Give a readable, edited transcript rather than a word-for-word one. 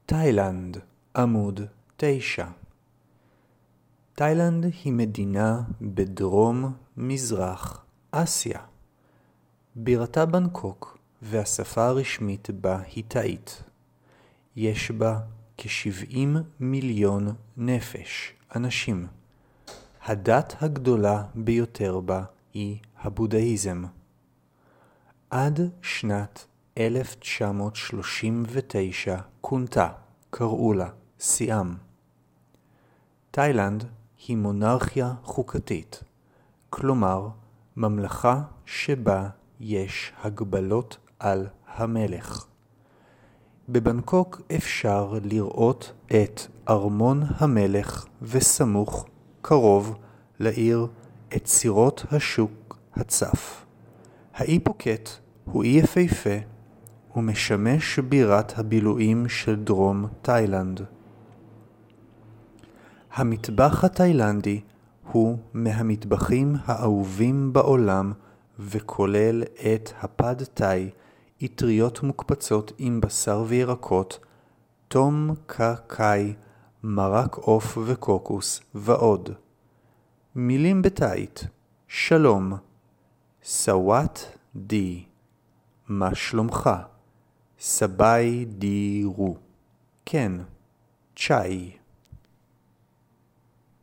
תאילנד, עמוד 9. תאילנד היא מדינה בדרום מזרח אסיה. בירתה בנקוק והשפה הרשמית בה היא תאית. יש בה כ-70 מיליון נפש, אנשים. הדת הגדולה ביותר בה היא הבודהיזם. עד שנת 1939 כונתה, קראו לה, סיאם. תאילנד היא מונרכיה חוקתית, כלומר ממלכה שבה יש הגבלות על המלך. בבנקוק אפשר לראות את ארמון המלך וסמוך קרוב לעיר את סירות השוק הצף. האי פוקט הוא אי יפהפה ומשמש בירת הבילויים של דרום תאילנד. המטבח התאילנדי הוא מהמטבחים האהובים בעולם וכולל את הפד טאי, אטריות מוקפצות עם בשר וירקות, תום קאי, מרק עוף וקוקוס ועוד. מילים בתאית: שלום, סוואט די, מה שלומך? סביי די רו, כן, צ'אי.